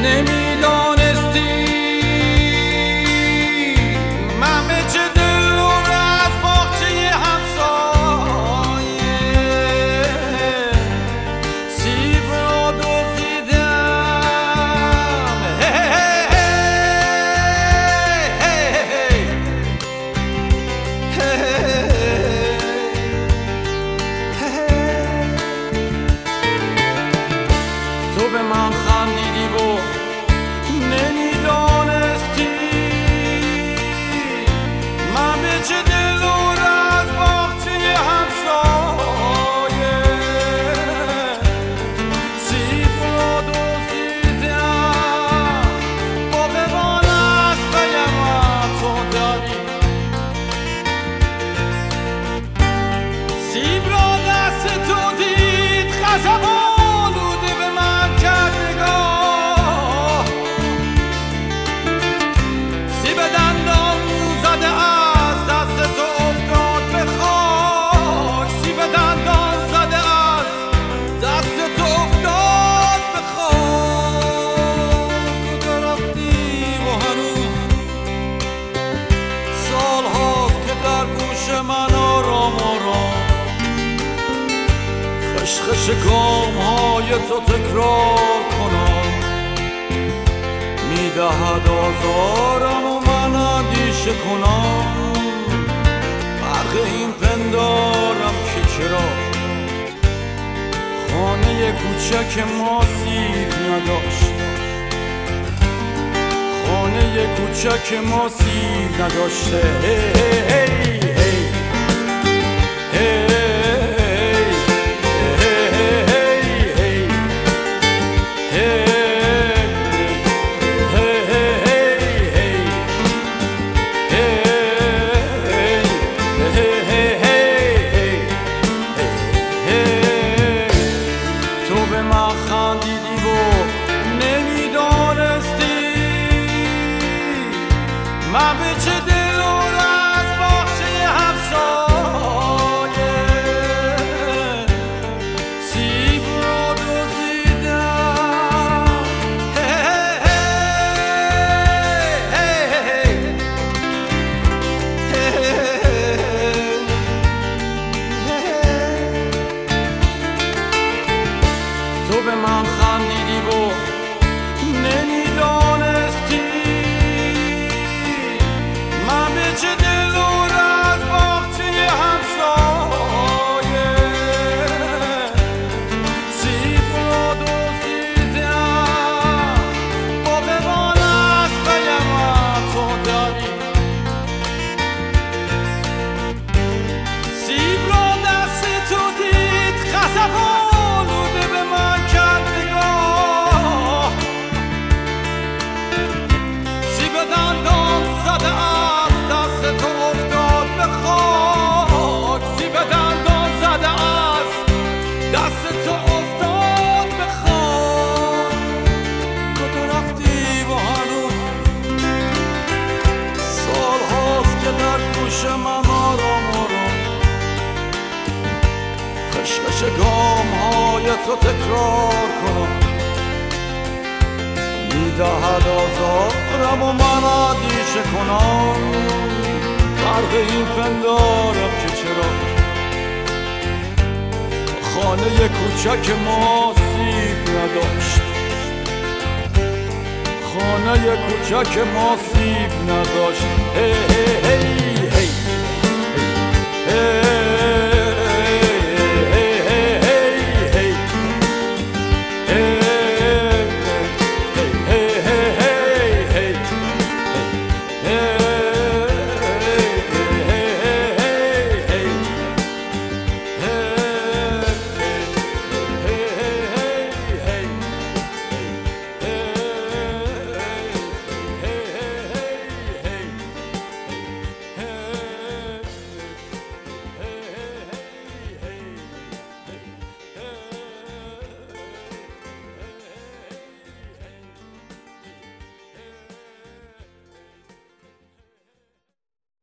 نمیدانستی من به چه دور از باغچه همسایه سیب را دزدیدم. تو به من خندیدی و نمیدانستی من به چه دور از باغچه همسایه سیب را دزدیدم. باغبان از پیم تو داری سیب را دست تو دید خزبان من آرام آرام خشخش گام های تو تکرار کنم. میدهد آزارم و من اندیشه کنم. برق این پندارم که چرا خانه کوچک ما سیب نداشت. خانه کوچک ما سیب نداشته. تو به من خندیدی و نمیدانستی من به چه دور از باغچه همسایه سیب را دزدیدم. تو به من خندیدی و نمیدانستی من به چه دور از باغچه همسایه سیب را دزدیدم. باغبان از پیم تو داری سیب را دست تو دید خزبان دندان زده از دست تو افتاد به خاک. سیب دندان زده از دست تو افتاد به خاک. کجا رفتی و هنوز سال هاست که در گوش من آرام آرام خشخش گام های تو تکرار کنم. میدهد آزارم و من اندیشه کنم. برق این پندارم که چرا خانه کوچک ما سیب نداشت. خانه کوچک ما سیب نداشت. هی هی هی هی هی